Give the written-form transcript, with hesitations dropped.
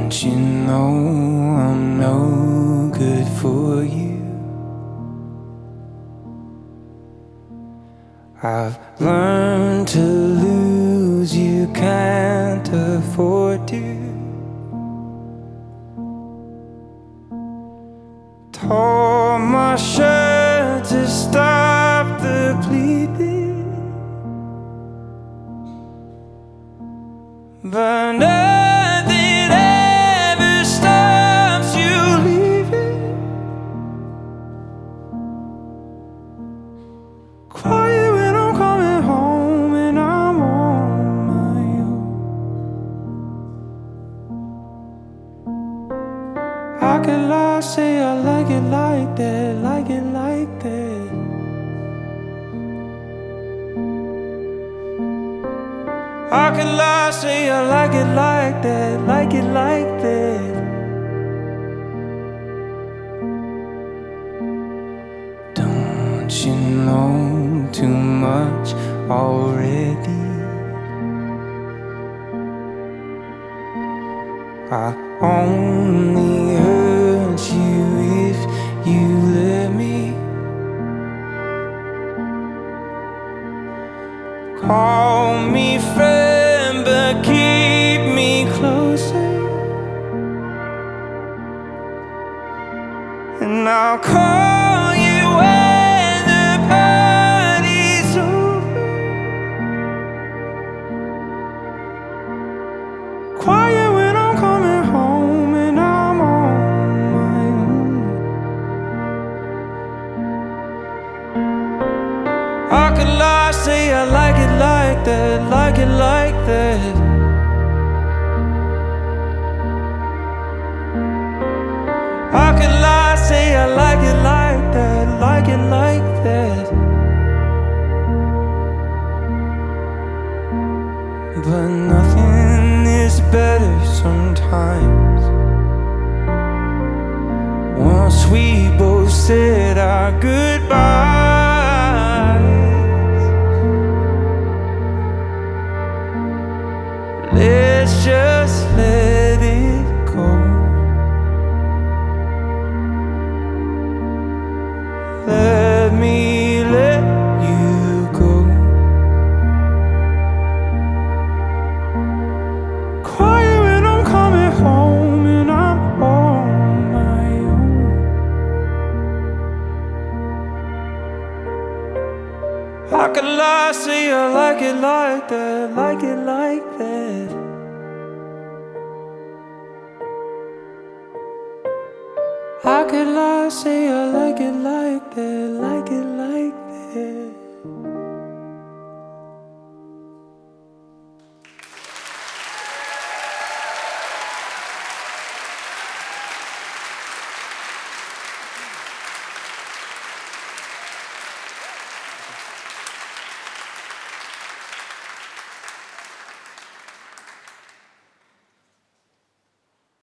Don't you know I'm no good for you? I've learned to lose, you can't afford to. Tore my shirt to stop the bleeding, but nothing ever stops you leaving. Quiet when I'm coming home and I'm on my own. I could lie, say I like it like that, like it like that. I could lie, say I like it like that, like it like that. Don't you know too much already? I only hurt you if you let me. Call me friend, but keep me closer, and I'll call you when the party's over. Quiet when I'm coming home and I'm on my own. I could lie, say I like it like that, like it like that. I could lie, say I like it like that, like it like that. But nothing is better sometimes. Once we both said our goodbyes, let's just let it go. Let me let you go. Quiet when I'm coming home and I'm on my own. I could lie, say I like it like that, like it like that. I could lie, say I like it like that, like